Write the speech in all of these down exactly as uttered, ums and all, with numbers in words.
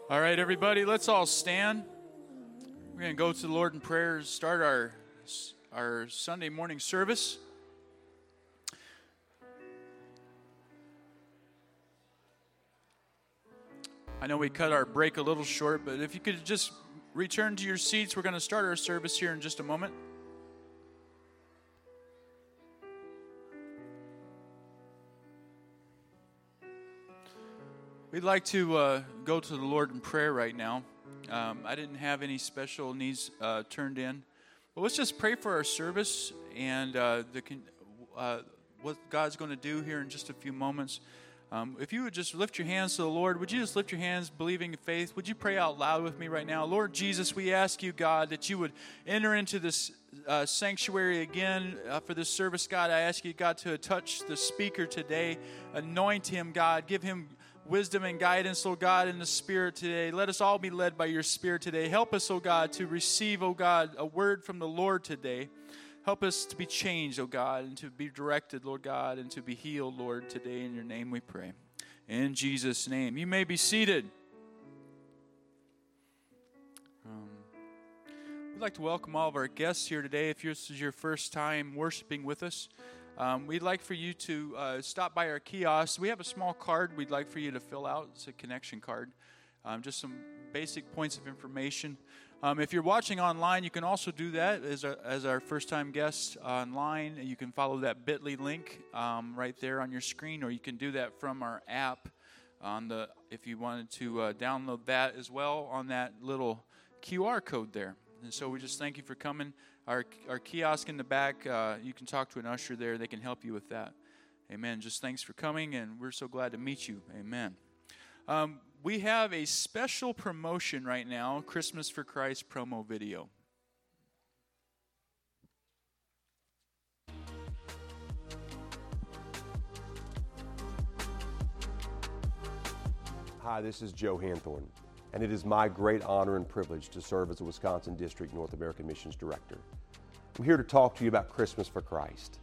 All right, everybody, let's all stand. We're going to go to the Lord in prayer, start our, our Sunday morning service. I know we cut our break a little short, but if you could just return to your seats, we're going to start our service here in just a moment. We'd like to uh, go to the Lord in prayer right now. Um, I didn't have any special needs uh, turned in, but let's just pray for our service and uh, the uh, what God's going to do here in just a few moments. Um, if you would just lift your hands to the Lord, would you just lift your hands, believing in faith? Would you pray out loud with me right now? Lord Jesus, we ask you, God, that you would enter into this uh, sanctuary again uh, for this service, God. I ask you, God, to touch the speaker today, anoint him, God, give him wisdom and guidance, oh God, in the Spirit today. Let us all be led by your Spirit today. Help us, oh God, to receive, oh God, a word from the Lord today. Help us to be changed, oh God, and to be directed, Lord God, and to be healed, Lord, today. In your name we pray. In Jesus' name. You may be seated. Um, we'd like to welcome all of our guests here today. If this is your first time worshiping with us, Um, we'd like for you to uh, stop by our kiosk. We have a small card we'd like for you to fill out. It's a connection card, um, just some basic points of information. Um, if you're watching online, you can also do that as, a, as our first-time guests online. You can follow that bit dot l y link um, right there on your screen, or you can do that from our app. On the if you wanted to uh, download that as well on that little Q R code there. And so we just thank you for coming. Our our kiosk in the back, uh, you can talk to an usher there. They can help you with that. Amen. Just thanks for coming, and we're so glad to meet you. Amen. Um, we have a special promotion right now, Christmas for Christ promo video. Hi, this is Joe Hanthorne, and it is my great honor and privilege to serve as the Wisconsin District North American Missions Director. I'm here to talk to you about Christmas for Christ.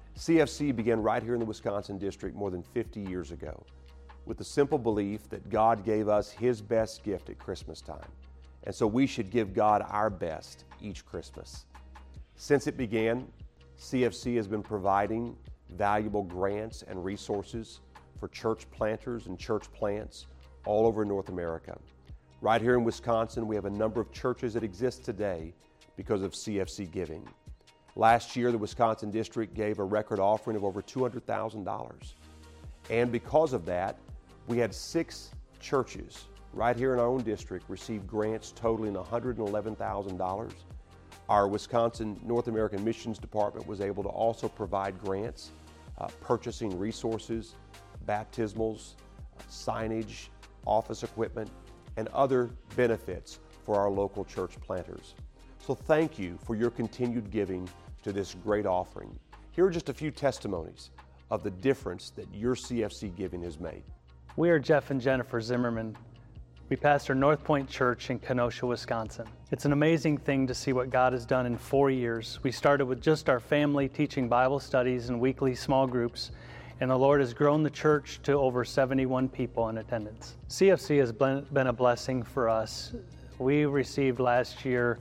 C F C began right here in the Wisconsin District more than fifty years ago with the simple belief that God gave us His best gift at Christmas time, and so we should give God our best each Christmas. Since it began, C F C has been providing valuable grants and resources for church planters and church plants all over North America. Right here in Wisconsin, we have a number of churches that exist today because of C F C giving. Last year, the Wisconsin District gave a record offering of over two hundred thousand dollars. And because of that, we had six churches right here in our own district receive grants totaling one hundred eleven thousand dollars. Our Wisconsin North American Missions Department was able to also provide grants, uh, purchasing resources, baptismals, signage, office equipment, and other benefits for our local church planters. So thank you for your continued giving to this great offering. Here are just a few testimonies of the difference that your C F C giving has made. We are Jeff and Jennifer Zimmerman. We pastor North Point Church in Kenosha, Wisconsin. It's an amazing thing to see what God has done in four years. We started with just our family teaching Bible studies and weekly small groups, and the Lord has grown the church to over seventy-one people in attendance. C F C has been a blessing for us. We received last year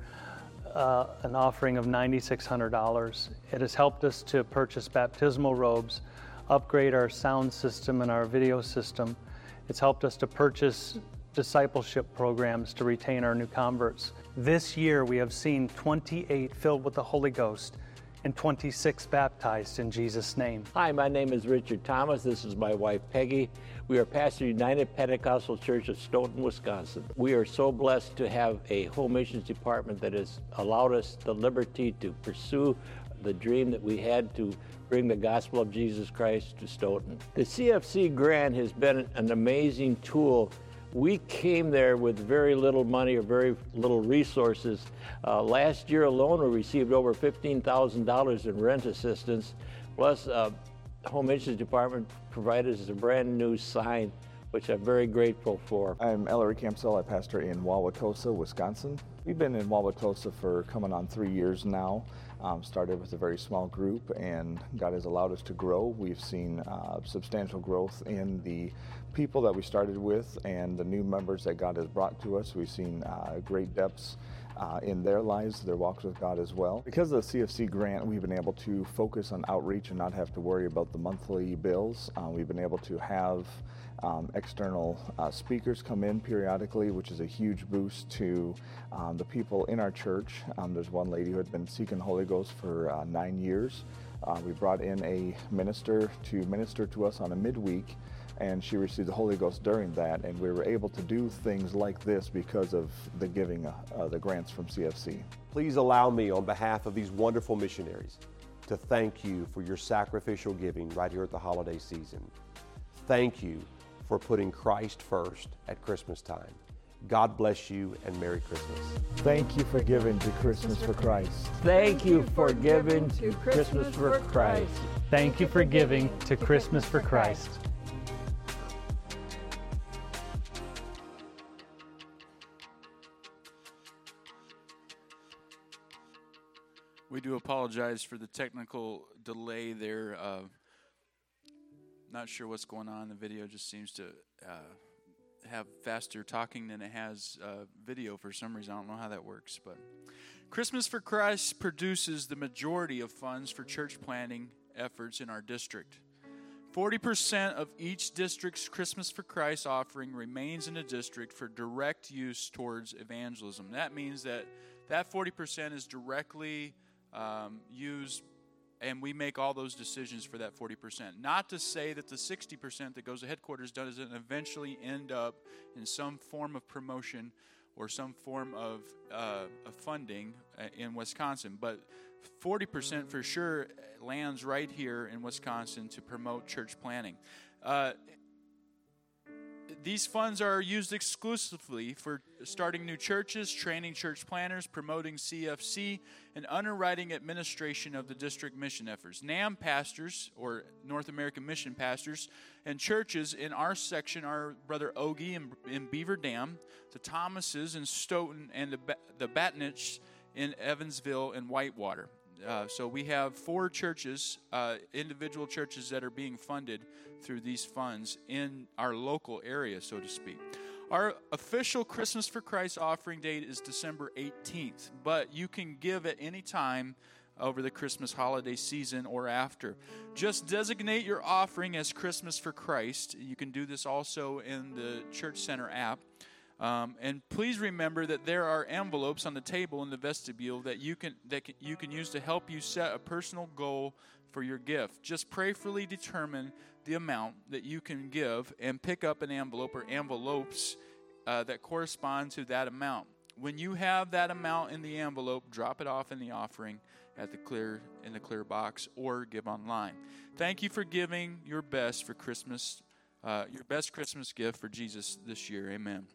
uh, an offering of nine thousand six hundred dollars. It has helped us to purchase baptismal robes, upgrade our sound system and our video system. It's helped us to purchase discipleship programs to retain our new converts. This year we have seen twenty-eight filled with the Holy Ghost and twenty-six baptized in Jesus' name. Hi, my name is Richard Thomas. This is my wife, Peggy. We are pastor United Pentecostal Church of Stoughton, Wisconsin. We are so blessed to have a home missions department that has allowed us the liberty to pursue the dream that we had to bring the gospel of Jesus Christ to Stoughton. The C F C grant has been an amazing tool. We came there with very little money or very little resources. Uh, last year alone, we received over fifteen thousand dollars in rent assistance, plus uh, Home Missions Department provided us a brand new sign, which I'm very grateful for. I'm Ellery Campsell. I pastor in Wauwatosa, Wisconsin. We've been in Wauwatosa for coming on three years now. Um, started with a very small group, and God has allowed us to grow. We've seen uh, substantial growth in the people that we started with and the new members that God has brought to us. We've seen uh, great depths uh, in their lives, their walks with God as well. Because of the C F C grant, we've been able to focus on outreach and not have to worry about the monthly bills. Uh, we've been able to have Um, external uh, speakers come in periodically, which is a huge boost to um, the people in our church. Um, there's one lady who had been seeking the Holy Ghost for uh, nine years. Uh, we brought in a minister to minister to us on a midweek, and she received the Holy Ghost during that, and we were able to do things like this because of the giving, uh, uh, the grants from C F C. Please allow me, on behalf of these wonderful missionaries, to thank you for your sacrificial giving right here at the holiday season. Thank you for putting Christ first at Christmas time. God bless you, and Merry Christmas. Thank you for giving to Christmas for Christ. Thank you for giving to Christmas for Christ. Thank you for giving to Christmas for Christ. We do apologize for the technical delay there. Uh, not sure what's going on. The video just seems to uh, have faster talking than it has uh, video for some reason. I don't know how that works. But Christmas for Christ produces the majority of funds for church planting efforts in our district. forty percent of each district's Christmas for Christ offering remains in the district for direct use towards evangelism. That means that that forty percent is directly um, used, and we make all those decisions for that forty percent. Not to say that the sixty percent that goes to headquarters doesn't eventually end up in some form of promotion or some form of, uh, of funding in Wisconsin. But forty percent for sure lands right here in Wisconsin to promote church planting. Uh, These funds are used exclusively for starting new churches, training church planners, promoting C F C, and underwriting administration of the district mission efforts. NAM pastors, or North American Mission pastors, and churches in our section are Brother Ogie in, in Beaver Dam, the Thomases in Stoughton, and the, the Batnich in Evansville and Whitewater. Uh, so we have four churches, uh, individual churches that are being funded through these funds in our local area, so to speak. Our official Christmas for Christ offering date is December eighteenth, but you can give at any time over the Christmas holiday season or after. Just designate your offering as Christmas for Christ. You can do this also in the Church Center app. Um, and please remember that there are envelopes on the table in the vestibule that you can that can, you can use to help you set a personal goal for your gift. Just prayerfully determine the amount that you can give and pick up an envelope or envelopes uh, that correspond to that amount. When you have that amount in the envelope, drop it off in the offering at the clear in the clear box or give online. Thank you for giving your best for Christmas, uh, your best Christmas gift for Jesus this year. Amen.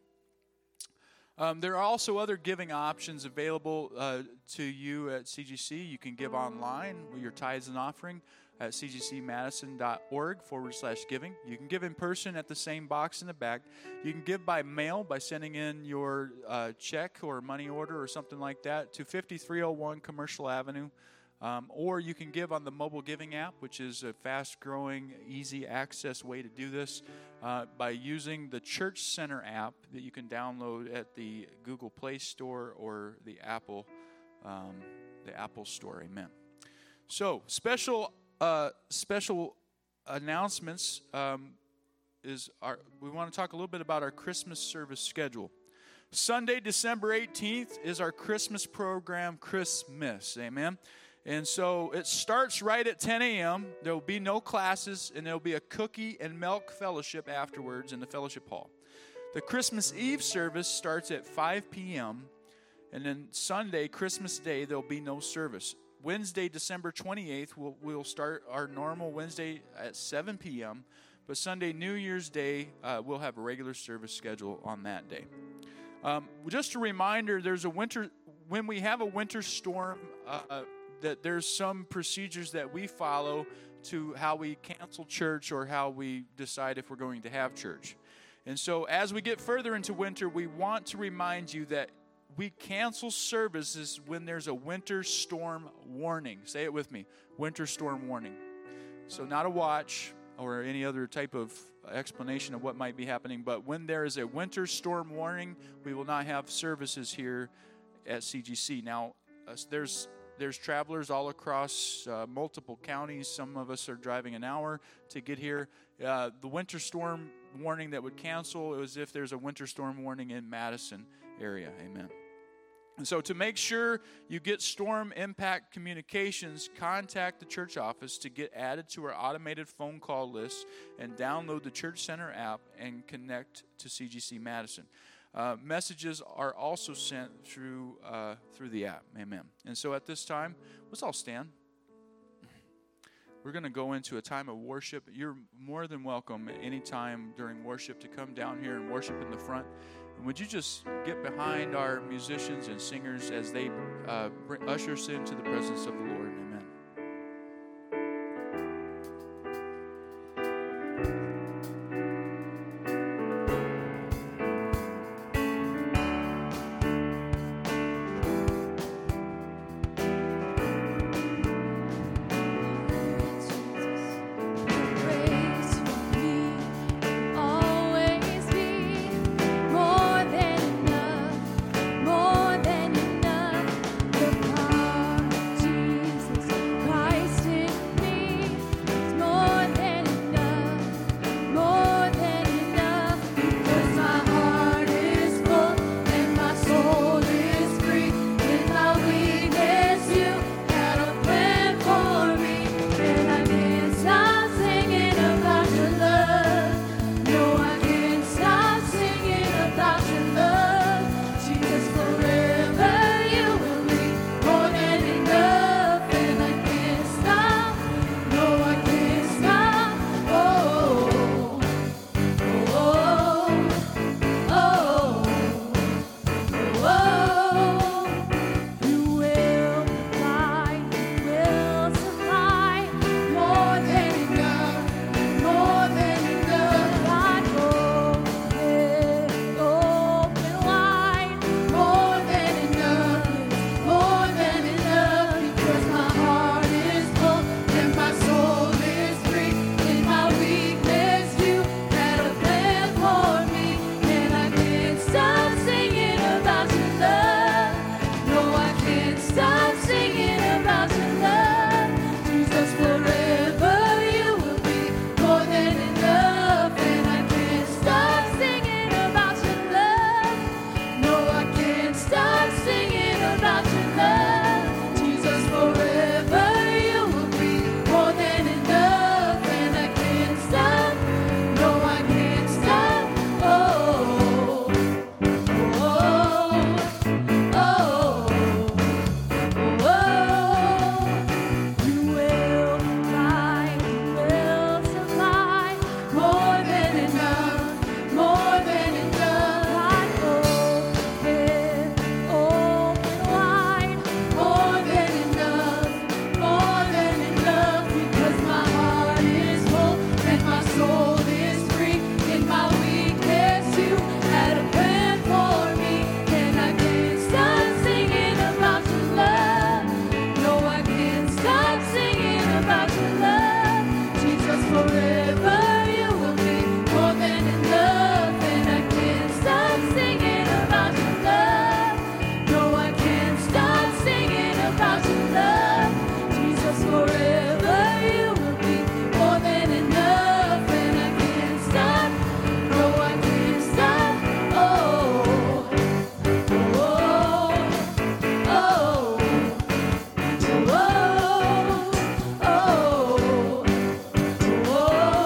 Um, there are also other giving options available uh, to you at C G C. You can give online with your tithes and offering at cgcmadison.org forward slash giving. You can give in person at the same box in the back. You can give by mail by sending in your uh, check or money order or something like that to fifty-three oh one Commercial Avenue. Um, or you can give on the mobile giving app, which is a fast-growing, easy-access way to do this, uh, by using the Church Center app that you can download at the Google Play Store or the Apple, um, the Apple Store. Amen. So, special, uh, special announcements um, is our. We want to talk a little bit about our Christmas service schedule. Sunday, December eighteenth, is our Christmas program, Christmas. Amen. And so it starts right at ten a.m. There will be no classes, and there will be a cookie and milk fellowship afterwards in the fellowship hall. The Christmas Eve service starts at five p.m., and then Sunday, Christmas Day, there will be no service. Wednesday, December twenty-eighth, we'll, we'll start our normal Wednesday at seven p.m., but Sunday, New Year's Day, uh, we'll have a regular service schedule on that day. Um, just a reminder, there's a winter, when we have a winter storm, uh, that there's some procedures that we follow to how we cancel church or how we decide if we're going to have church. And so as we get further into winter, we want to remind you that we cancel services when there's a winter storm warning. Say it with me, winter storm warning. So not a watch or any other type of explanation of what might be happening, but when there is a winter storm warning, we will not have services here at C G C. Now, uh, there's there's travelers all across uh, multiple counties. Some of us are driving an hour to get here. Uh, the winter storm warning that would cancel is if there's a winter storm warning in Madison area. Amen. And so to make sure you get storm impact communications, contact the church office to get added to our automated phone call list and download the Church Center app and connect to C G C Madison. Uh, messages are also sent through uh, through the app. Amen. And so at this time, let's all stand. We're going to go into a time of worship. You're more than welcome at any time during worship to come down here and worship in the front. And would you just get behind our musicians and singers as they uh, bring, usher us into the presence of the Lord. Amen. Oh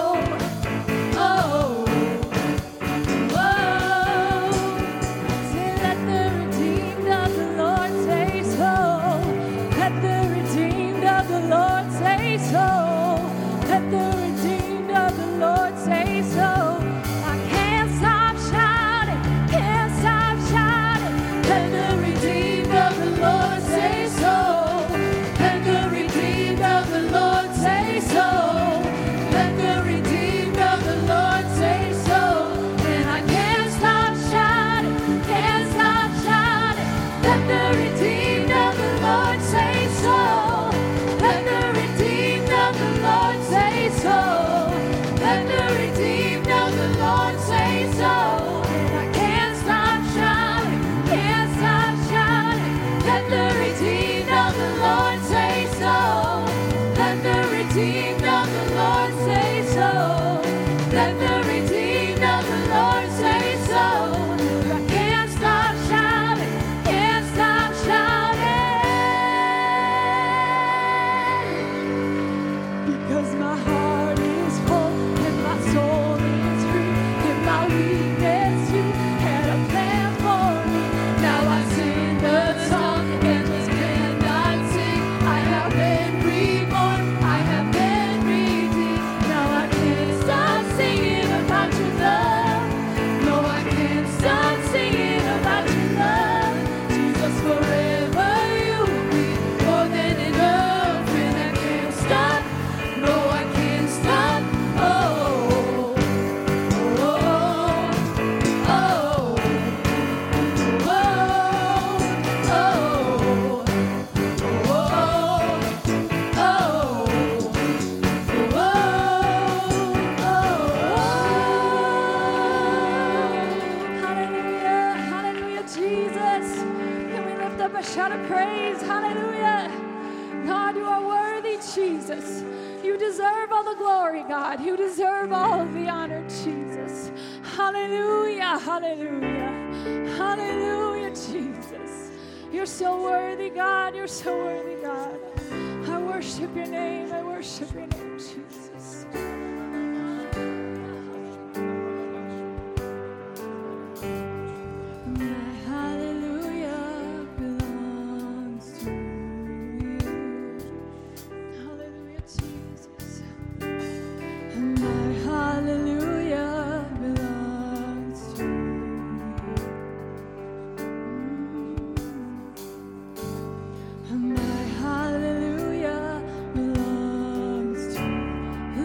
all the glory, God. You deserve all of the honor, Jesus. Hallelujah, hallelujah, hallelujah, Jesus. You're so worthy, God. You're so worthy, God. I worship your name. I worship your name, Jesus. My hallelujah belongs to you. Hallelujah, Jesus. My hallelujah belongs to you. My hallelujah belongs to you.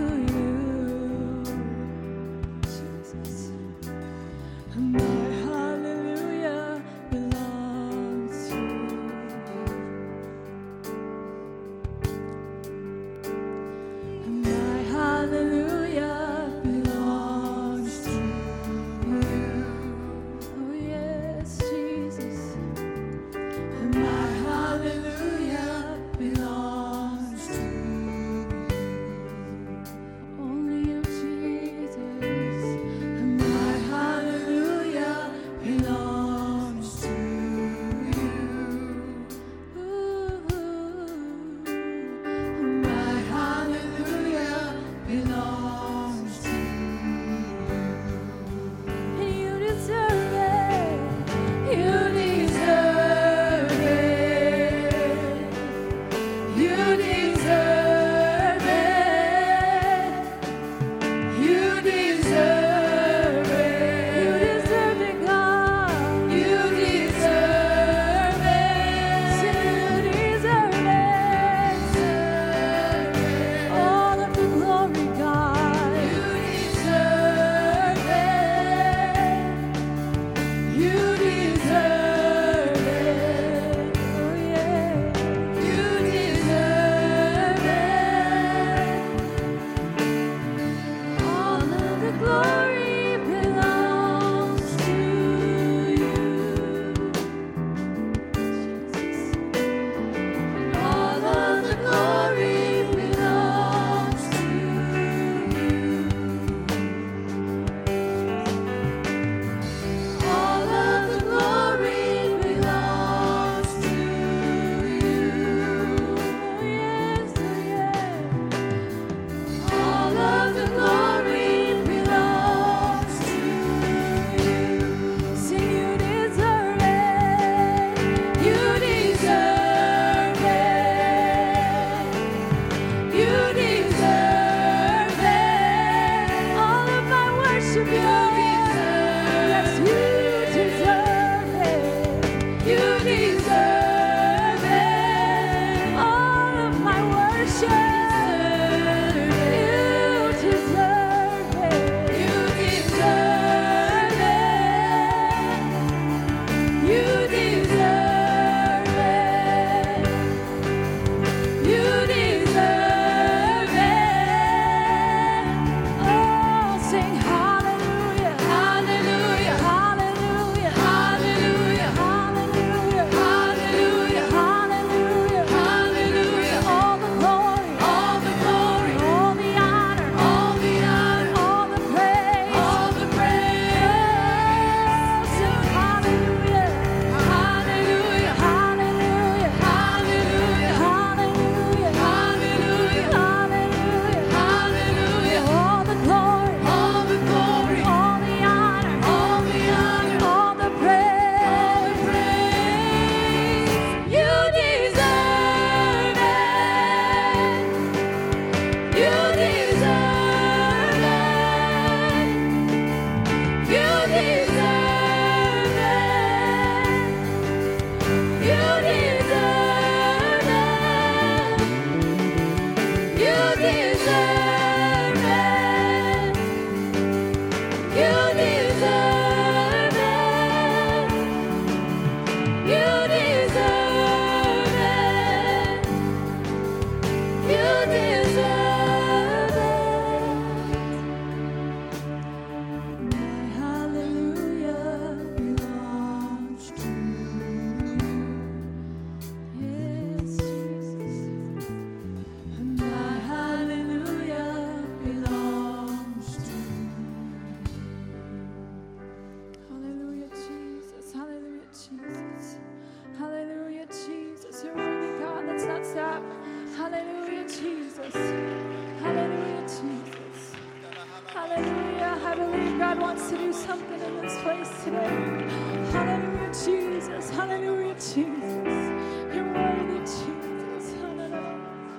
God wants to do something in this place today. Hallelujah, Jesus. Hallelujah, Jesus. You're worthy, Jesus. Hallelujah.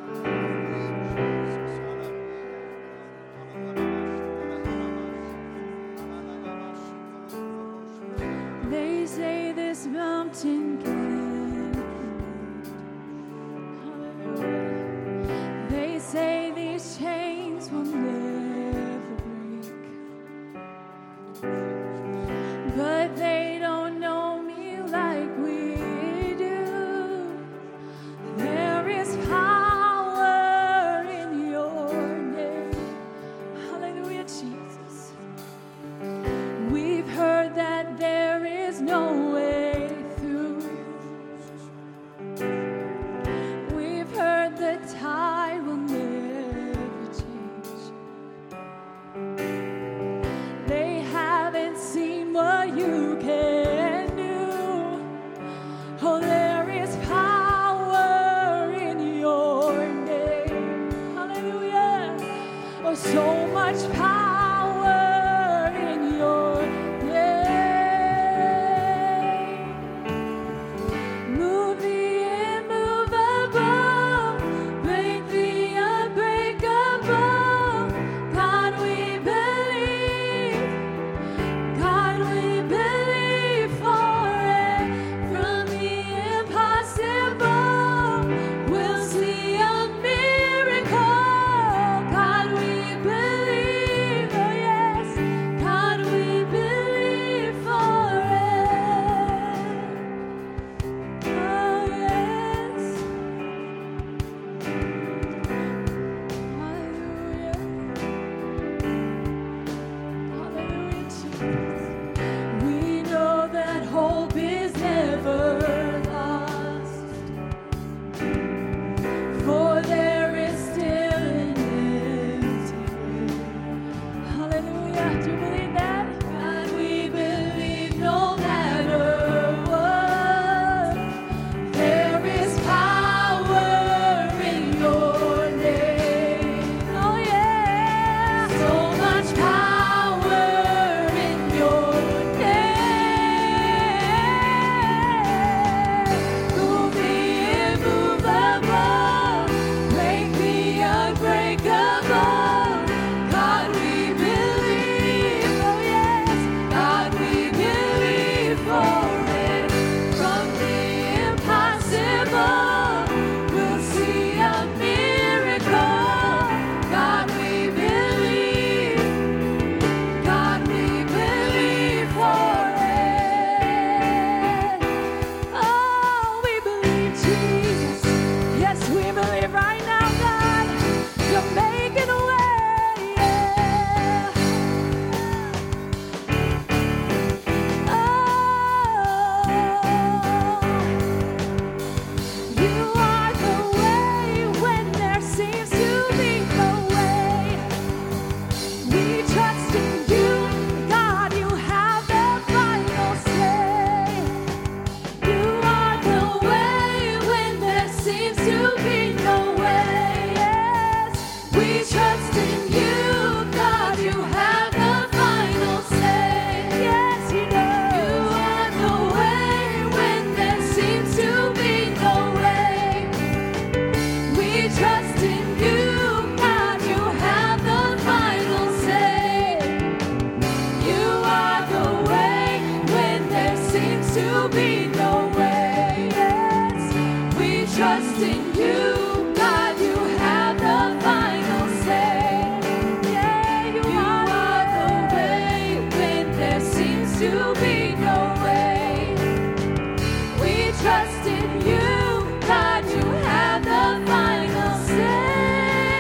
They say this mountain can't move. Hallelujah. They say these chains will never break. But they don't know me like we do. There is power in your name. Hallelujah, Jesus. We've heard that there is no way through. We've heard the tide will never change. They haven't seen what you can do. Oh, there is power in your name. Hallelujah. Oh, so much power in your name. Move the immovable, break the unbreakable. God, we believe. God, we believe for it. From the impossible, we'll see a miracle. God, we believe. Oh, yes. God, we believe for it. Oh, yes. Hallelujah. Hallelujah, Jesus. We know that hope is never lost, for there is still an empty grave. Hallelujah. Do you believe that? God, we believe no matter what, there is power in your name. Oh, yeah. So much power in your name. Move the immovable, break the unbreakable. God, we believe. Oh, yes. God, we believe for it. From the impossible, we'll see a miracle. God, we believe. God, we believe for it. Oh, we believe, Jesus. Yes, we believe right now, God. You're making a way. Yeah. Oh, you are the way when there seems to be no way. We trust in you, God, you have the final say. You are the way when there seems to be no way. Yes, we trust in you, God, you have the final say. Yes, you do. You are the way when there seems to be no way. We trust in you, God, you have the final say. You are the way when there seems to be no way. Yes, we trust in you, God, you have the final say. Yeah, you are the way when there seems to be no way. We trust in you, God, you have the final say.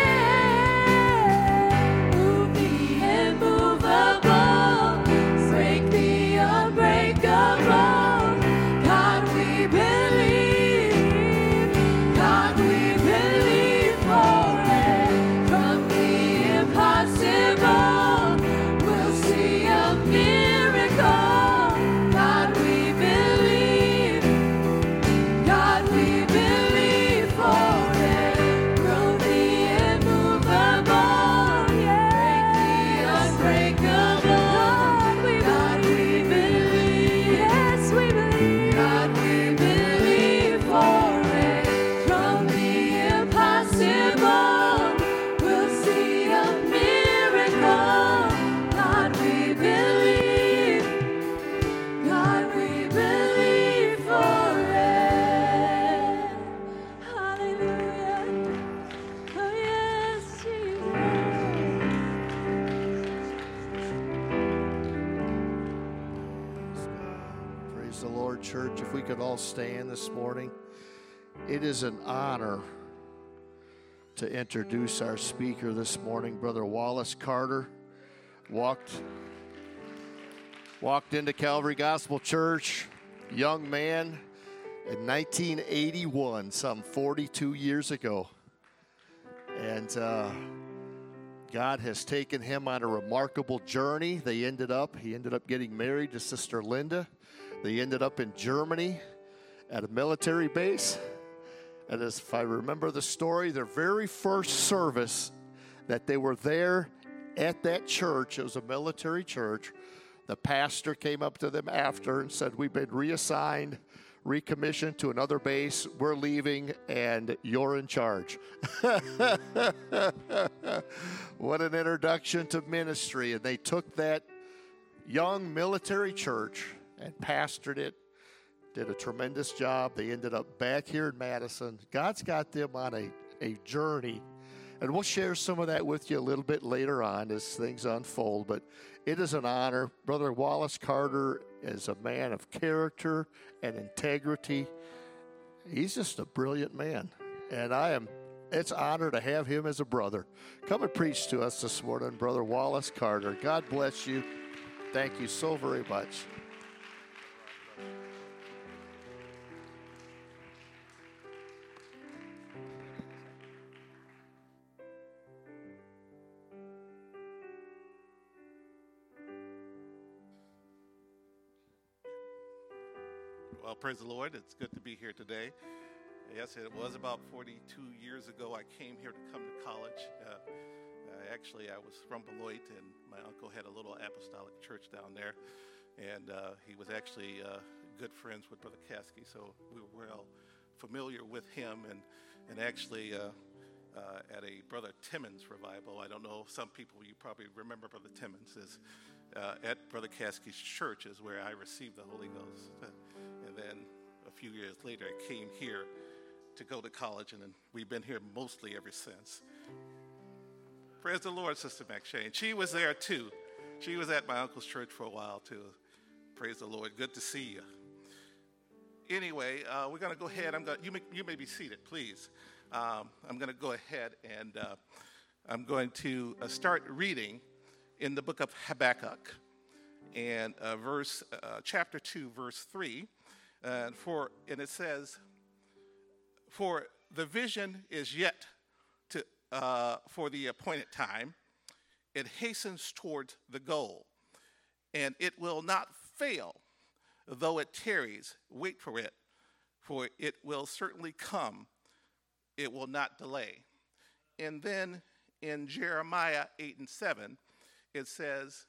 Move the immovable, break the unbreakable. God, we believe. God, we believe for it. From the impossible, we'll see a miracle. Word Church, if we could all stand this morning. It is an honor to introduce our speaker this morning. Brother Wallace Carter walked, walked into Calvary Gospel Church, young man, in nineteen eighty-one, some forty-two years ago. And uh, God has taken him on a remarkable journey. They ended up, he ended up getting married to Sister Linda. They ended up in Germany at a military base. And as if I remember the story, their very first service that they were there at that church, it was a military church, the pastor came up to them after and said, "We've been reassigned, recommissioned to another base. We're leaving, and you're in charge." What an introduction to ministry. And they took that young military church and pastored it, did a tremendous job. They ended up back here in Madison. God's got them on a, a journey. And we'll share some of that with you a little bit later on as things unfold. But it is an honor. Brother Wallace Carter is a man of character and integrity. He's just a brilliant man. And I am, it's an honor to have him as a brother. Come and preach to us this morning, Brother Wallace Carter. God bless you. Thank you so very much. Well, praise the Lord. It's good to be here today. Yes, it was about forty-two years ago I came here to come to college. Uh, uh, actually, I was from Beloit, and my uncle had a little apostolic church down there. And uh, he was actually uh, good friends with Brother Caskey, so we were well familiar with him. And, and actually, uh, uh, at a Brother Timmons revival, I don't know, some people, you probably remember Brother Timmons, is uh, at Brother Caskey's church is where I received the Holy Ghost. And then a few years later, I came here to go to college, and then we've been here mostly ever since. Praise the Lord, Sister McShane. She was there, too. She was at my uncle's church for a while, too. Praise the Lord. Good to see you. Anyway, uh, we're going to go ahead. I'm going. You may, you may be seated, please. Um, I'm going to go ahead, and uh, I'm going to uh, start reading in the book of Habakkuk, and uh, verse, uh, chapter two, verse three. And for and it says, "For the vision is yet to uh, for the appointed time; it hastens toward the goal, and it will not fail, though it tarries. Wait for it, for it will certainly come; it will not delay." And then in Jeremiah eight and seven, it says,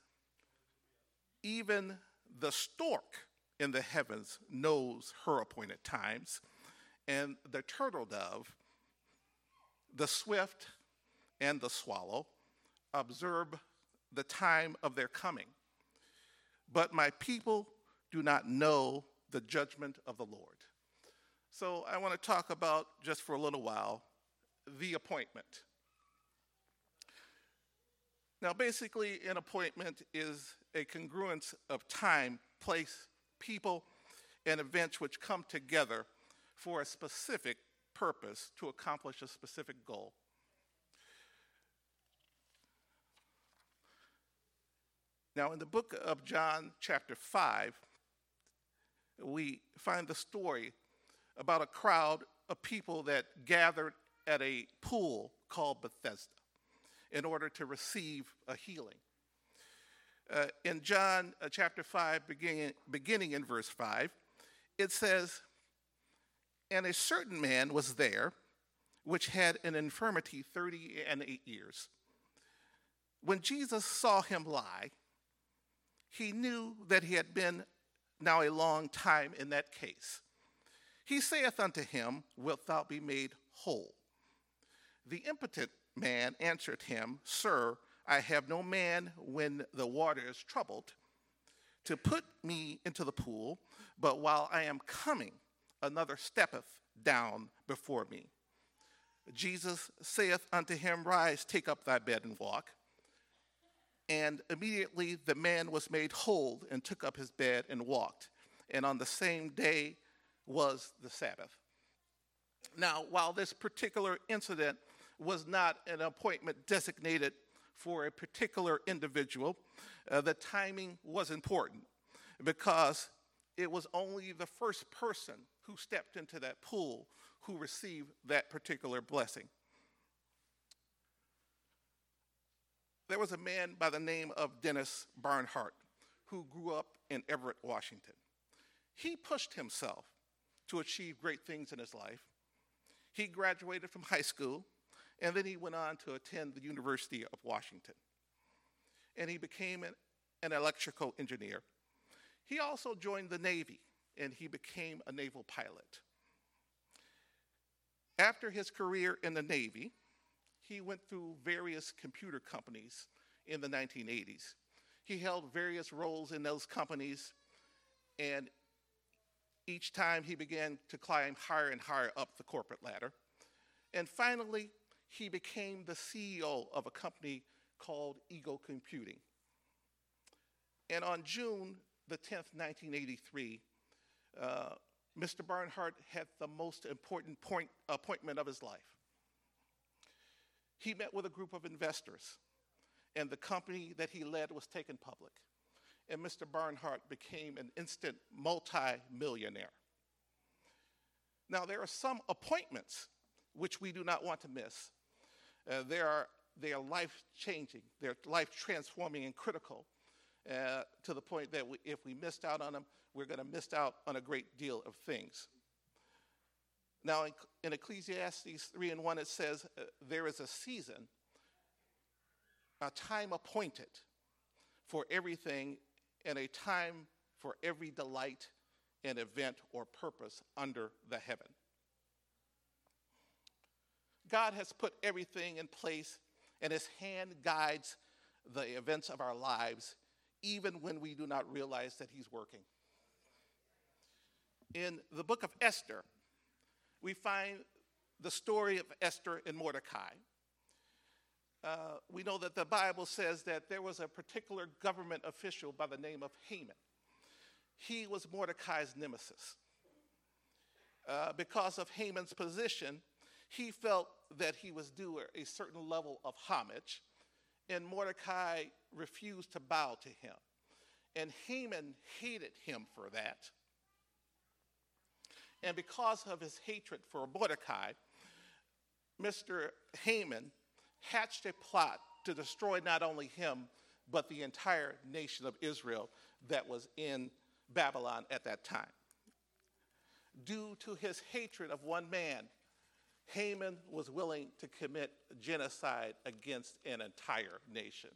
"Even the stork in the heavens knows her appointed times, and the turtle dove, the swift, and the swallow observe the time of their coming. But my people do not know the judgment of the Lord." So I want to talk about, just for a little while, the appointment. Now, basically, an appointment is a congruence of time, place, people, and events which come together for a specific purpose to accomplish a specific goal. Now, in the book of John, chapter five, we find the story about a crowd of people that gathered at a pool called Bethesda in order to receive a healing. Uh, in John uh, chapter five, beginning, beginning in verse five, it says, "And a certain man was there, which had an infirmity thirty and eight years. When Jesus saw him lie, he knew that he had been now a long time in that case. He saith unto him, Wilt thou be made whole? The impotent man answered him, Sir, I have no man when the water is troubled to put me into the pool, but while I am coming, another steppeth down before me. Jesus saith unto him, Rise, take up thy bed and walk. And immediately the man was made whole and took up his bed and walked. and on the same day was the Sabbath. Now, while this particular incident was not an appointment designated for a particular individual, uh, the timing was important because it was only the first person who stepped into that pool who received that particular blessing. There was a man by the name of Dennis Barnhart who grew up in Everett, Washington. He pushed himself to achieve great things in his life. He graduated from high school, and then he went on to attend the University of Washington. And he became an, an electrical engineer. He also joined the Navy, and he became a naval pilot. After his career in the Navy, he went through various computer companies in the nineteen eighties. He held various roles in those companies, and each time he began to climb higher and higher up the corporate ladder. And finally, he became the C E O of a company called Eagle Computing. And on June the tenth, nineteen eighty-three, uh, Mister Barnhart had the most important point, appointment of his life. He met with a group of investors, and the company that he led was taken public. And Mister Barnhart became an instant multi-millionaire. Now, there are some appointments which we do not want to miss. Uh, they are, they are life-changing, they're life-transforming and critical uh, to the point that we, if we missed out on them, we're going to miss out on a great deal of things. Now, in, in Ecclesiastes three and one, it says, uh, there is a season, a time appointed for everything, and a time for every delight and event or purpose under the heaven. God has put everything in place, and his hand guides the events of our lives, even when we do not realize that he's working. In the book of Esther, we find the story of Esther and Mordecai. Uh, we know that the Bible says that there was a particular government official by the name of Haman. He was Mordecai's nemesis. Uh, because of Haman's position, he felt that he was due a certain level of homage, and Mordecai refused to bow to him. And Haman hated him for that. And because of his hatred for Mordecai, Mister Haman hatched a plot to destroy not only him, but the entire nation of Israel that was in Babylon at that time. Due to his hatred of one man, Haman was willing to commit genocide against an entire nation.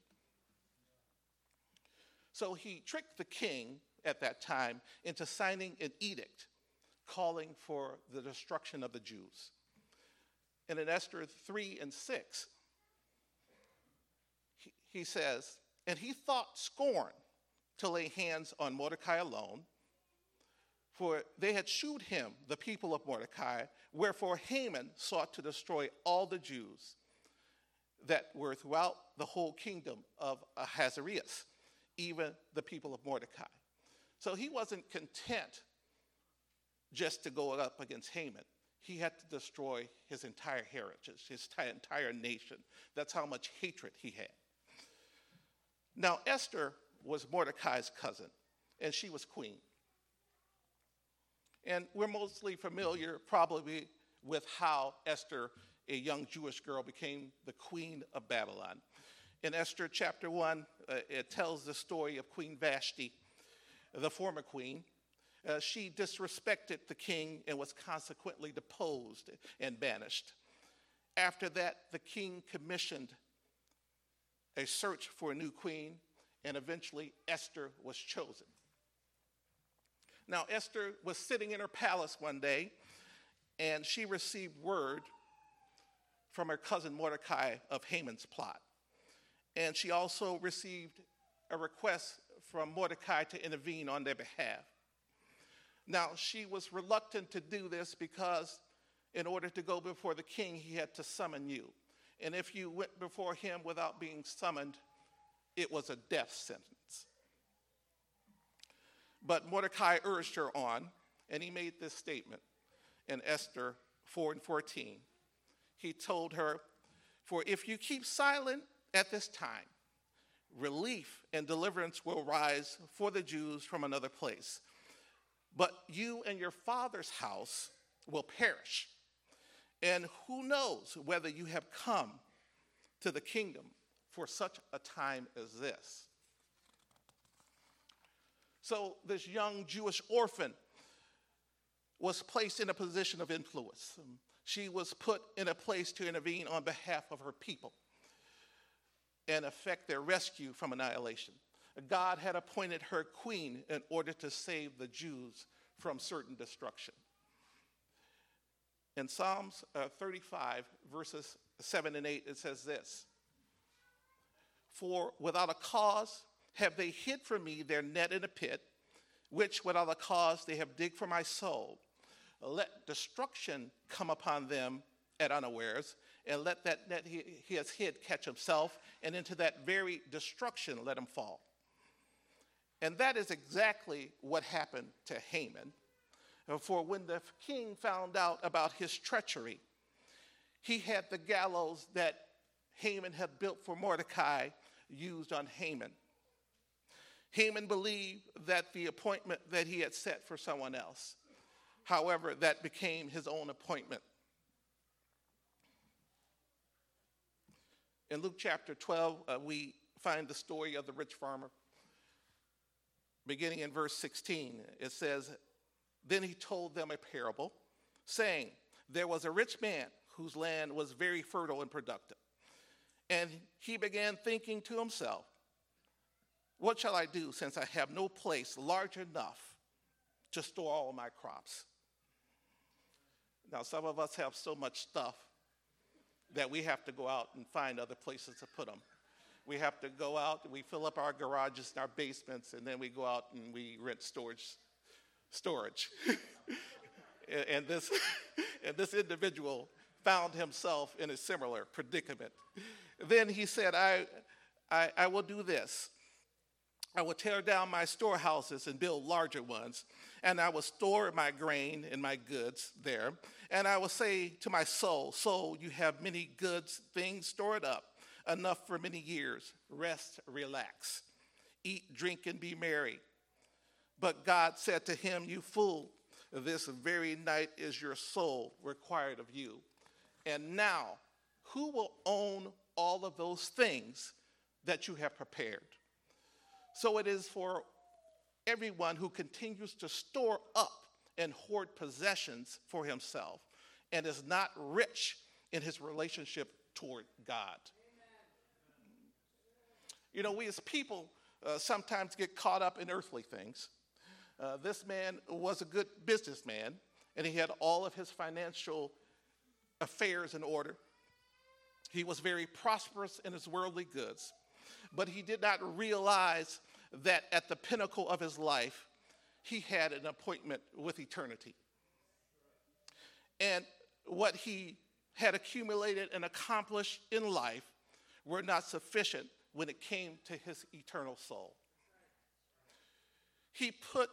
So he tricked the king at that time into signing an edict calling for the destruction of the Jews. And in Esther three and six, he, he says, and he thought scorn to lay hands on Mordecai alone, for they had shewed him the people of Mordecai, wherefore Haman sought to destroy all the Jews that were throughout the whole kingdom of Ahasuerus, even the people of Mordecai. So he wasn't content just to go up against Haman. He had to destroy his entire heritage, his entire nation. That's how much hatred he had. Now, Esther was Mordecai's cousin, and she was queen. And we're mostly familiar probably with how Esther, a young Jewish girl, became the queen of Babylon. In Esther chapter one, uh, it tells the story of Queen Vashti, the former queen. Uh, she disrespected the king and was consequently deposed and banished. After that, the king commissioned a search for a new queen, and eventually Esther was chosen. Now, Esther was sitting in her palace one day, and she received word from her cousin Mordecai of Haman's plot. And she also received a request from Mordecai to intervene on their behalf. Now, she was reluctant to do this because in order to go before the king, he had to summon you. And if you went before him without being summoned, it was a death sentence. But Mordecai urged her on, and he made this statement in Esther four and fourteen. He told her, "For if you keep silent at this time, relief and deliverance will rise for the Jews from another place. But you and your father's house will perish. And who knows whether you have come to the kingdom for such a time as this?" So this young Jewish orphan was placed in a position of influence. She was put in a place to intervene on behalf of her people and effect their rescue from annihilation. God had appointed her queen in order to save the Jews from certain destruction. In Psalms uh, thirty-five, verses seven and eight, it says this: "For without a cause have they hid from me their net in a pit, which without a cause they have digged for my soul. Let destruction come upon them at unawares, and let that net he, he has hid catch himself, and into that very destruction let him fall." And that is exactly what happened to Haman. For when the king found out about his treachery, he had the gallows that Haman had built for Mordecai used on Haman. Haman believed that the appointment that he had set for someone else. However, that became his own appointment. In Luke chapter twelve, uh, we find the story of the rich farmer. Beginning in verse sixteen, it says, "Then he told them a parable, saying, there was a rich man whose land was very fertile and productive. And he began thinking to himself, what shall I do since I have no place large enough to store all of my crops?" Now, some of us have so much stuff that we have to go out and find other places to put them. We have to go out and we fill up our garages and our basements, and then we go out and we rent storage. Storage. and, and this, and this individual found himself in a similar predicament. Then he said, I, I, I will do this. I will tear down my storehouses and build larger ones, and I will store my grain and my goods there. And I will say to my soul, soul, you have many goods, things stored up, enough for many years. Rest, relax, eat, drink, and be merry. But God said to him, you fool, this very night is your soul required of you. And now, who will own all of those things that you have prepared? So it is for everyone who continues to store up and hoard possessions for himself and is not rich in his relationship toward God. You know, we as people uh, sometimes get caught up in earthly things. Uh, this man was a good businessman, and he had all of his financial affairs in order. He was very prosperous in his worldly goods, but he did not realize that at the pinnacle of his life, he had an appointment with eternity. And what he had accumulated and accomplished in life were not sufficient when it came to his eternal soul. He put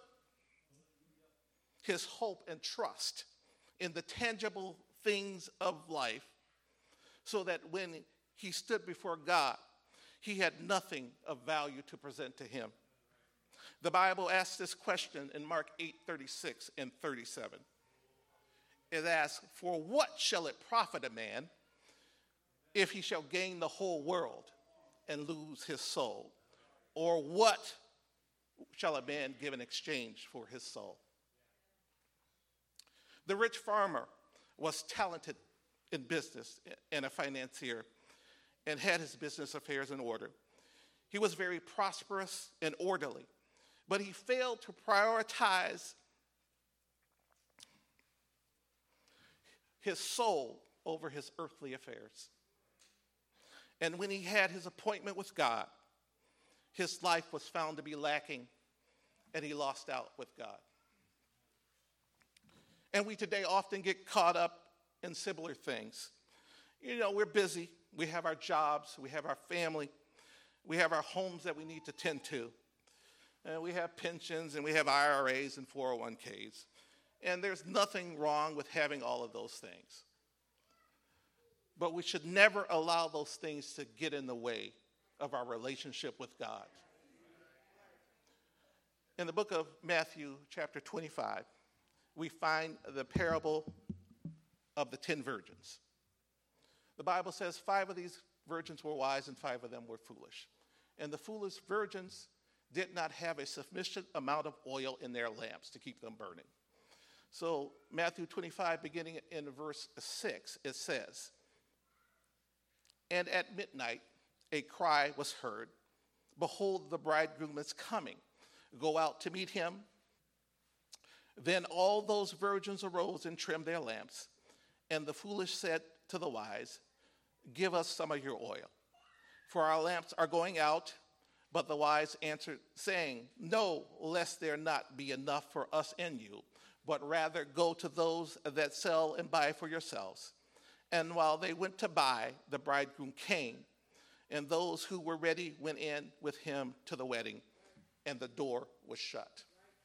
his hope and trust in the tangible things of life so that when he stood before God, he had nothing of value to present to him. The Bible asks this question in Mark eight, thirty-six and thirty-seven. It asks, for what shall it profit a man if he shall gain the whole world and lose his soul? Or what shall a man give in exchange for his soul? The rich farmer was talented in business and a financier and had his business affairs in order. He was very prosperous and orderly, but he failed to prioritize his soul over his earthly affairs. And when he had his appointment with God, his life was found to be lacking, and he lost out with God. And we today often get caught up in similar things. You know, we're busy. We have our jobs. We have our family. We have our homes that we need to tend to. And we have pensions, and we have I R As and four oh one k's. And there's nothing wrong with having all of those things. But we should never allow those things to get in the way of our relationship with God. In the book of Matthew, chapter twenty-five, we find the parable of the ten virgins. The Bible says five of these virgins were wise and five of them were foolish. And the foolish virgins did not have a sufficient amount of oil in their lamps to keep them burning. So Matthew twenty-five, beginning in verse six, it says, "And at midnight a cry was heard, 'Behold, the bridegroom is coming. Go out to meet him.' Then all those virgins arose and trimmed their lamps. And the foolish said to the wise, 'Give us some of your oil, for our lamps are going out.' But the wise answered, saying, 'No, lest there not be enough for us and you, but rather go to those that sell and buy for yourselves.' And while they went to buy, the bridegroom came, and those who were ready went in with him to the wedding, and the door was shut."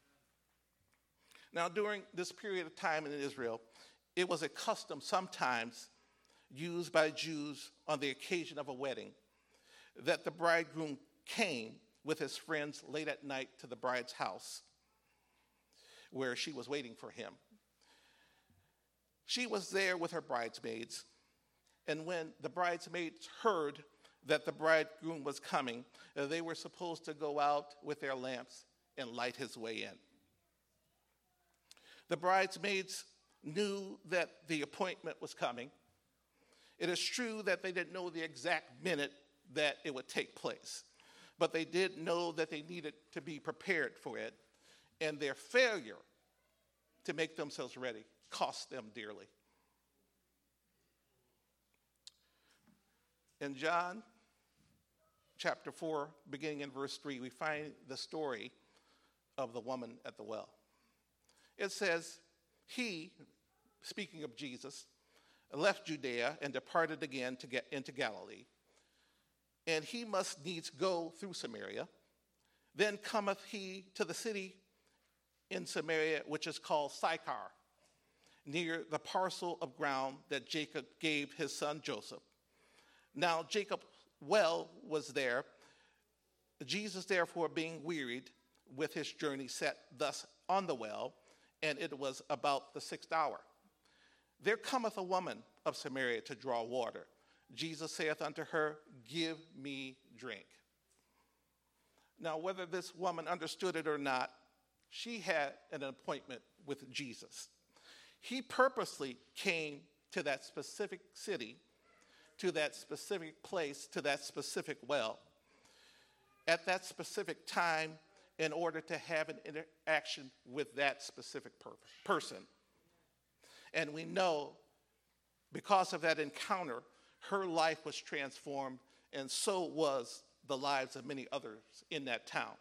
Now, during this period of time in Israel, it was a custom sometimes used by Jews on the occasion of a wedding that the bridegroom came with his friends late at night to the bride's house where she was waiting for him. She was there with her bridesmaids, and when the bridesmaids heard that the bridegroom was coming, they were supposed to go out with their lamps and light his way in. The bridesmaids knew that the appointment was coming. It is true that they didn't know the exact minute that it would take place, but they did know that they needed to be prepared for it, and their failure to make themselves ready cost them dearly. In John chapter four, beginning in verse three, we find the story of the woman at the well. It says, "He," speaking of Jesus, "left Judea and departed again to get into Galilee. And he must needs go through Samaria. Then cometh he to the city in Samaria, which is called Sychar, near the parcel of ground that Jacob gave his son Joseph. Now Jacob's well was there. Jesus, therefore, being wearied with his journey, sat thus on the well, and it was about the sixth hour. There cometh a woman of Samaria to draw water. Jesus saith unto her, 'Give me drink.'" Now, whether this woman understood it or not, she had an appointment with Jesus. He purposely came to that specific city, to that specific place, to that specific well, at that specific time, in order to have an interaction with that specific per- person. And we know, because of that encounter, her life was transformed, and so was the lives of many others in that town.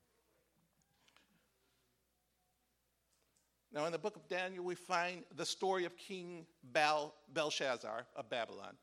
Now, in the book of Daniel, we find the story of King Bel- Belshazzar of Babylon.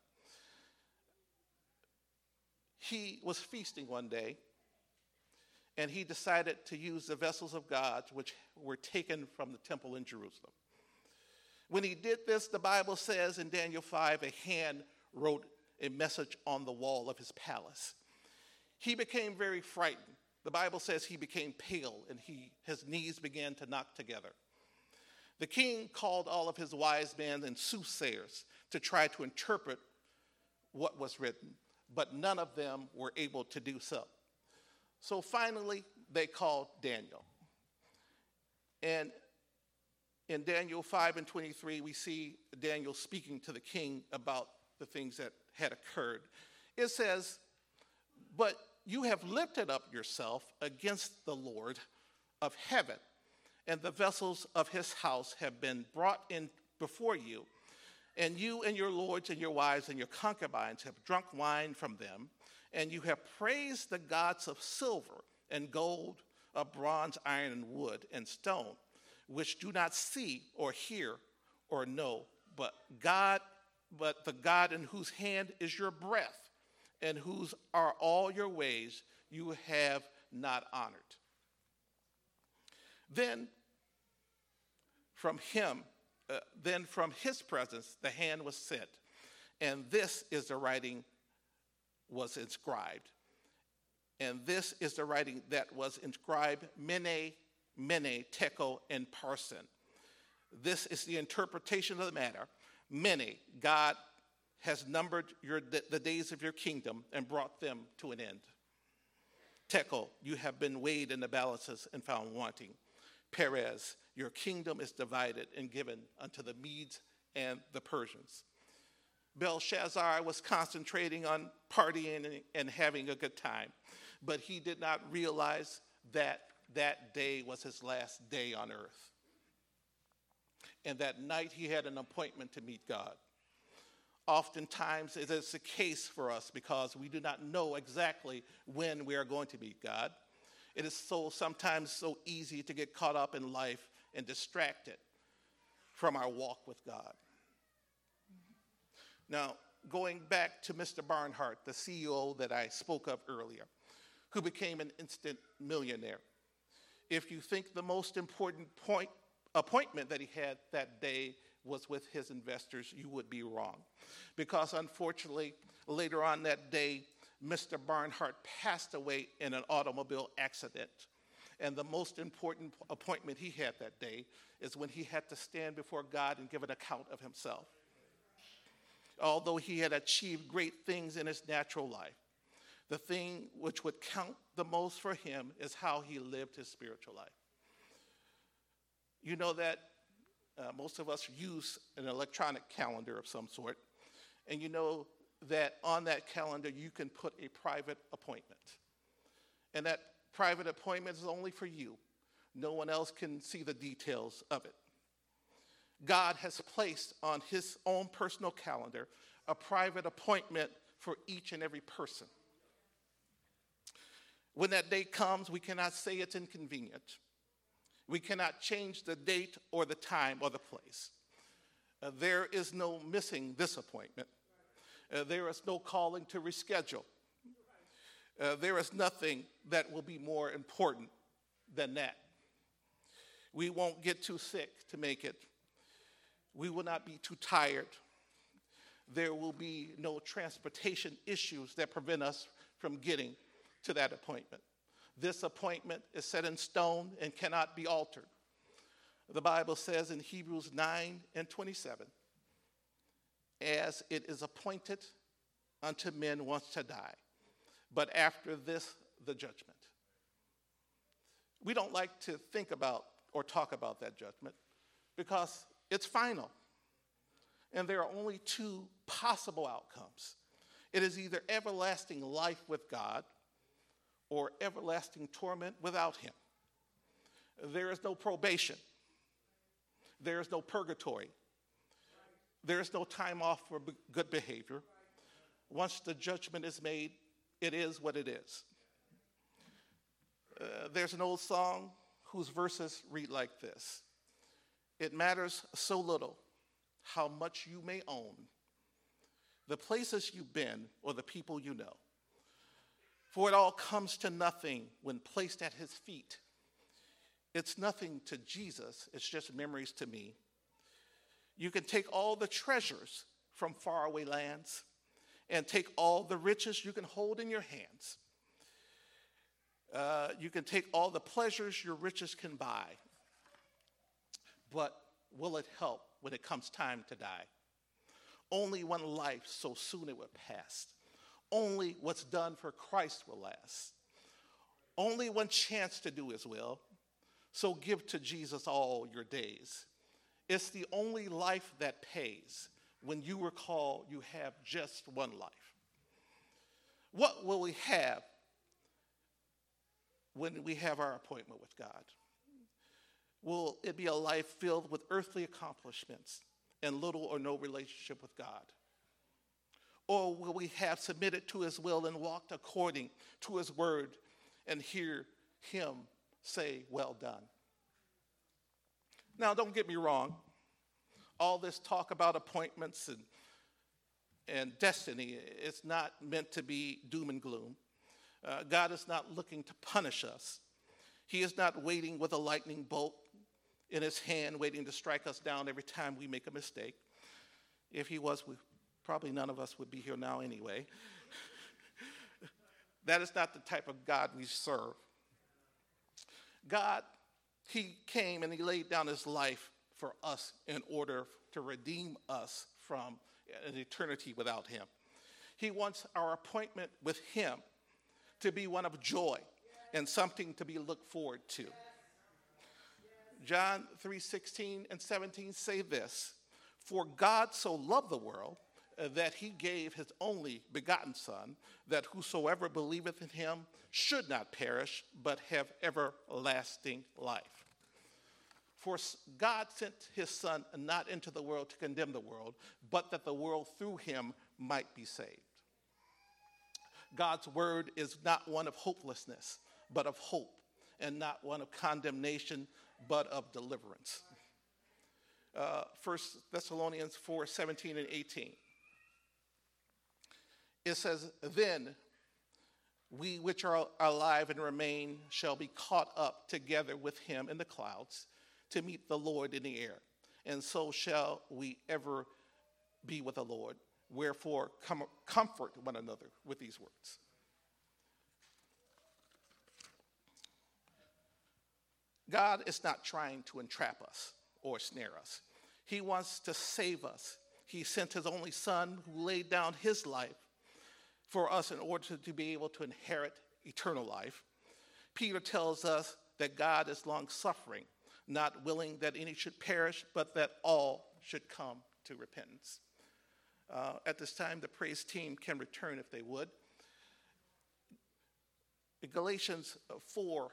He was feasting one day, and he decided to use the vessels of God which were taken from the temple in Jerusalem. When he did this, the Bible says in Daniel five, a hand wrote a message on the wall of his palace. He became very frightened. The Bible says he became pale, and he, his knees began to knock together. The king called all of his wise men and soothsayers to try to interpret what was written, but none of them were able to do so. So finally, they called Daniel. And in Daniel five and twenty-three, we see Daniel speaking to the king about the things that had occurred. It says, "But you have lifted up yourself against the Lord of heaven, and the vessels of his house have been brought in before you, and you and your lords and your wives and your concubines have drunk wine from them, and you have praised the gods of silver and gold, of bronze, iron, and wood, and stone, which do not see or hear or know, but God, but the God in whose hand is your breath, and whose are all your ways, you have not honored." Then from him, uh, then from his presence, the hand was sent, and this is the writing was inscribed. And this is the writing that was inscribed, Mene, Mene, Tekel, and Parsin. This is the interpretation of the matter. Mene, God has numbered your, the days of your kingdom and brought them to an end. Tekel, you have been weighed in the balances and found wanting. Perez, your kingdom is divided and given unto the Medes and the Persians. Belshazzar was concentrating on partying and having a good time, but he did not realize that that day was his last day on earth. And that night he had an appointment to meet God. Oftentimes it is the case for us because we do not know exactly when we are going to meet God. It is so sometimes so easy to get caught up in life and distracted from our walk with God. Now, going back to Mister Barnhart, the C E O that I spoke of earlier, who became an instant millionaire. If you think the most important point, appointment that he had that day was with his investors, you would be wrong. Because unfortunately, later on that day, Mister Barnhart passed away in an automobile accident. And the most important appointment he had that day is when he had to stand before God and give an account of himself. Although he had achieved great things in his natural life, the thing which would count the most for him is how he lived his spiritual life. You know that uh, most of us use an electronic calendar of some sort, and you know that on that calendar you can put a private appointment. And that private appointment is only for you. No one else can see the details of it. God has placed on his own personal calendar a private appointment for each and every person. When that day comes, we cannot say it's inconvenient. We cannot change the date or the time or the place. Uh, there is no missing this appointment. Uh, there is no calling to reschedule. Uh, there is nothing that will be more important than that. We won't get too sick to make it. We will not be too tired. There will be no transportation issues that prevent us from getting to that appointment. This appointment is set in stone and cannot be altered. The Bible says in Hebrews nine and twenty-seven, as it is appointed unto men once to die, but after this, the judgment. We don't like to think about or talk about that judgment because it's final. And there are only two possible outcomes. It is either everlasting life with God or everlasting torment without him. There is no probation. There is no purgatory. There is no time off for b- good behavior. Once the judgment is made, it is what it is. Uh, there's an old song whose verses read like this. It matters so little how much you may own, the places you've been, or the people you know. For it all comes to nothing when placed at his feet. It's nothing to Jesus, it's just memories to me. You can take all the treasures from faraway lands and take all the riches you can hold in your hands. Uh, you can take all the pleasures your riches can buy. But will it help when it comes time to die? Only one life, so soon it will pass. Only what's done for Christ will last. Only one chance to do his will. So give to Jesus all your days. It's the only life that pays. When you recall you have just one life. What will we have when we have our appointment with God? Will it be a life filled with earthly accomplishments and little or no relationship with God? Or will we have submitted to his will and walked according to his word and hear him say, well done? Now, don't get me wrong. All this talk about appointments and, and destiny, it's not meant to be doom and gloom. Uh, God is not looking to punish us. He is not waiting with a lightning bolt in his hand, waiting to strike us down every time we make a mistake. If he was, we, probably none of us would be here now anyway. That is not the type of God we serve. God, he came and he laid down his life for us in order to redeem us from an eternity without him. He wants our appointment with him to be one of joy and something to be looked forward to. John three sixteen and seventeen say this, "For God so loved the world uh, that he gave his only begotten Son, that whosoever believeth in him should not perish, but have everlasting life. For God sent his Son not into the world to condemn the world, but that the world through him might be saved." God's word is not one of hopelessness, but of hope, and not one of condemnation, but of deliverance. Uh, First Thessalonians four seventeen and eighteen. It says, "Then we which are alive and remain shall be caught up together with him in the clouds to meet the Lord in the air. And so shall we ever be with the Lord. Wherefore, com- comfort one another with these words." God is not trying to entrap us or snare us. He wants to save us. He sent his only Son who laid down his life for us in order to be able to inherit eternal life. Peter tells us that God is long-suffering, not willing that any should perish, but that all should come to repentance. Uh, at this time, the praise team can return if they would. In Galatians four,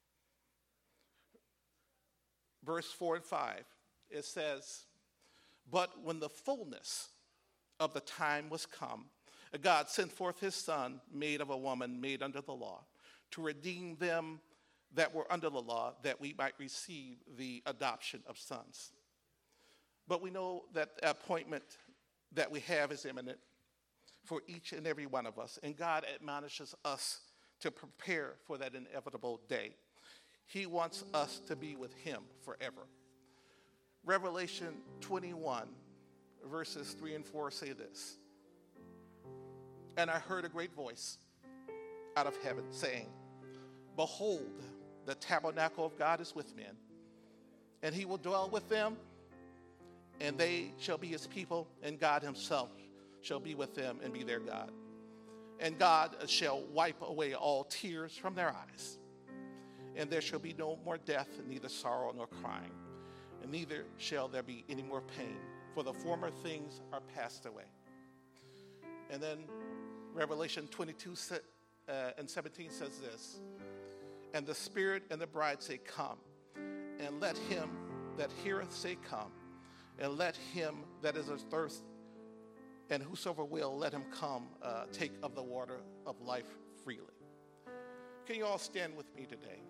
verse four and five, it says, "But when the fullness of the time was come, God sent forth his Son, made of a woman, made under the law, to redeem them that were under the law, that we might receive the adoption of sons." But we know that the appointment that we have is imminent for each and every one of us, and God admonishes us to prepare for that inevitable day. He wants us to be with him forever. Revelation twenty-one, verses three and four say this, "And I heard a great voice out of heaven saying, Behold, the tabernacle of God is with men, and he will dwell with them, and they shall be his people, and God himself shall be with them and be their God. And God shall wipe away all tears from their eyes. And there shall be no more death, neither sorrow nor crying, and neither shall there be any more pain, for the former things are passed away." And then Revelation twenty-two uh, and seventeen says this, "And the Spirit and the bride say, Come, and let him that heareth say, Come, and let him that is athirst, and whosoever will, let him come, uh, take of the water of life freely." Can you all stand with me today?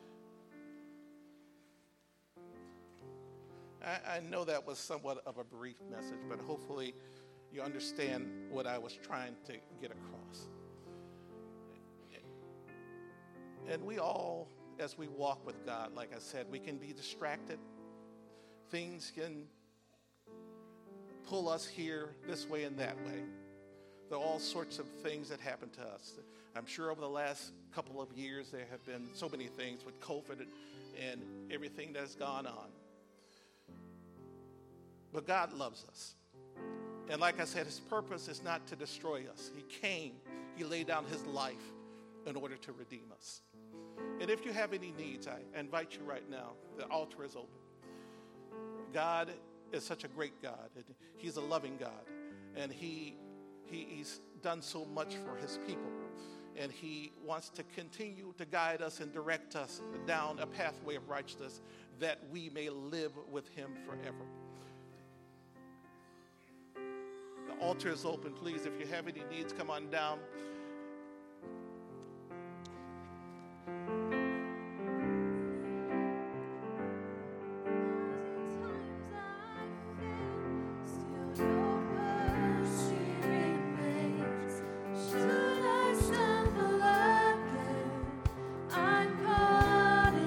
I, I know that was somewhat of a brief message, but hopefully you understand what I was trying to get across. And we all, as we walk with God, like I said, we can be distracted. Things can pull us here this way and that way. There are all sorts of things that happen to us. I'm sure over the last couple of years there have been so many things with COVID and, and everything that's gone on. But God loves us. And like I said, his purpose is not to destroy us. He came, he laid down his life in order to redeem us. And if you have any needs, I invite you right now. The altar is open. God is such a great God. And he's a loving God. And he, he he's done so much for his people. And he wants to continue to guide us and direct us down a pathway of righteousness that we may live with him forever. The altar is open. Please, if you have any needs, come on down. Should I stumble again, I'm caught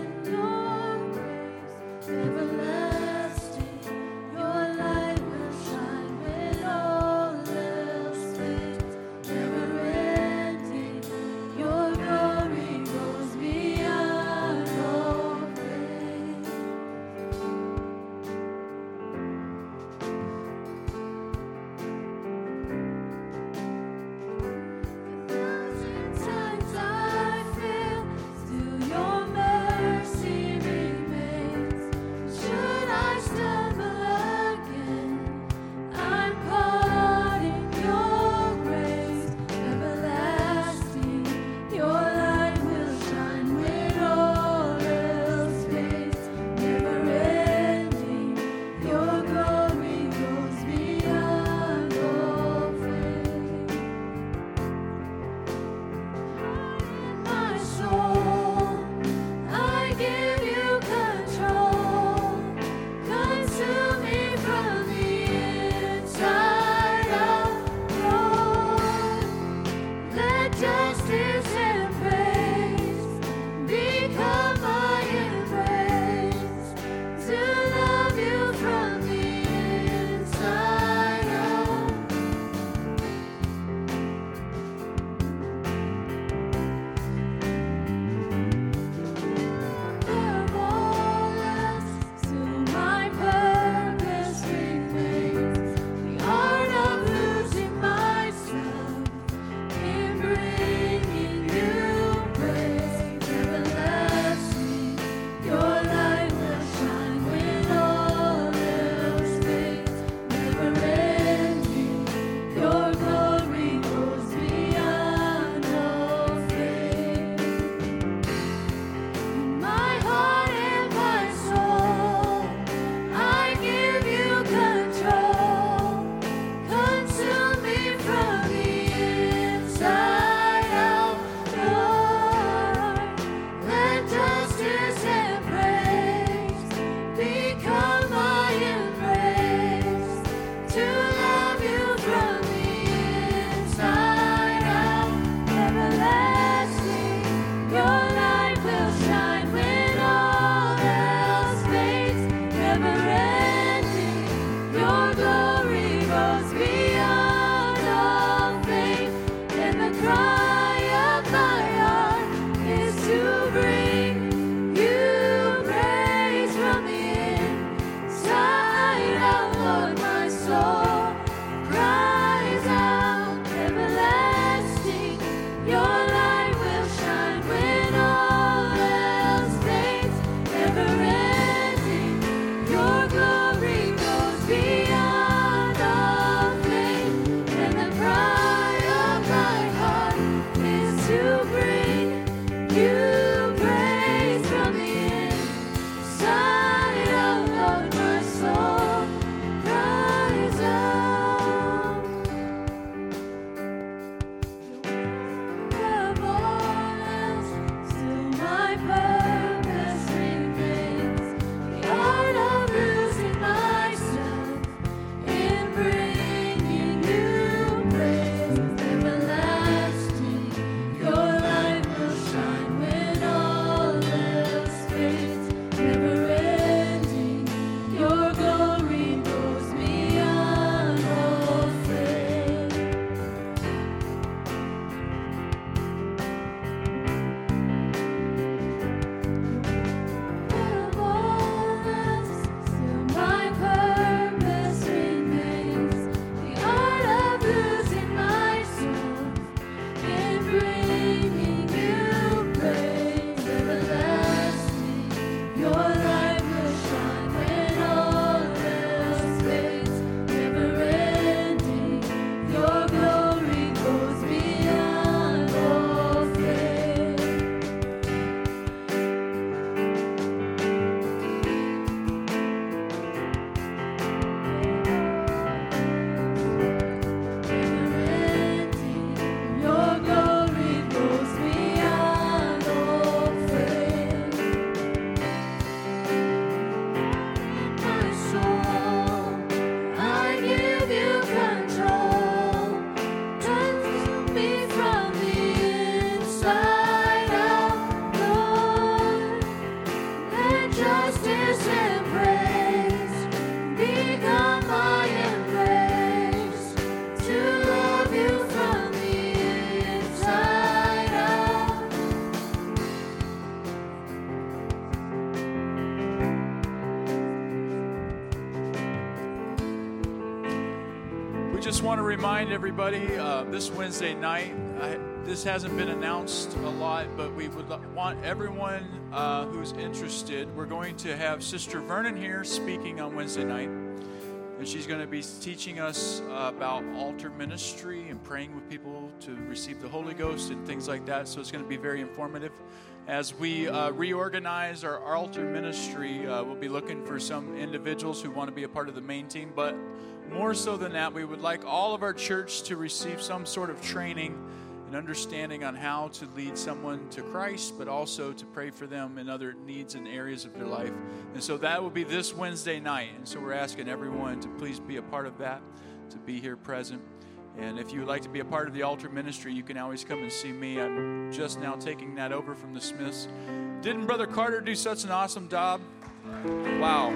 just want to remind everybody uh, this Wednesday night, I, this hasn't been announced a lot, but we would want everyone uh, who's interested. We're going to have Sister Vernon here speaking on Wednesday night, and she's going to be teaching us uh, about altar ministry and praying with people to receive the Holy Ghost and things like that. So it's going to be very informative. As we uh, reorganize our altar ministry, uh, we'll be looking for some individuals who want to be a part of the main team. But more so than that, we would like all of our church to receive some sort of training and understanding on how to lead someone to Christ, but also to pray for them in other needs and areas of their life. And so that will be this Wednesday night. And so we're asking everyone to please be a part of that, to be here present. And if you would like to be a part of the altar ministry, you can always come and see me. I'm just now taking that over from the Smiths. Didn't Brother Carter do such an awesome job? Wow.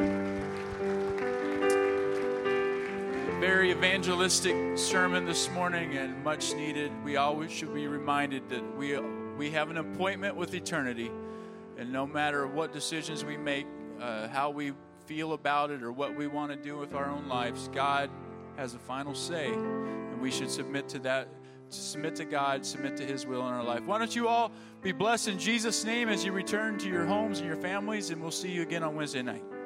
Very evangelistic sermon this morning and much needed. We always should be reminded that we we have an appointment with eternity. And no matter what decisions we make, uh, how we feel about it, or what we want to do with our own lives, God has a final say, and we should submit to that, submit to God, submit to His will in our life. Why don't you all be blessed in Jesus' name as you return to your homes and your families, and we'll see you again on Wednesday night.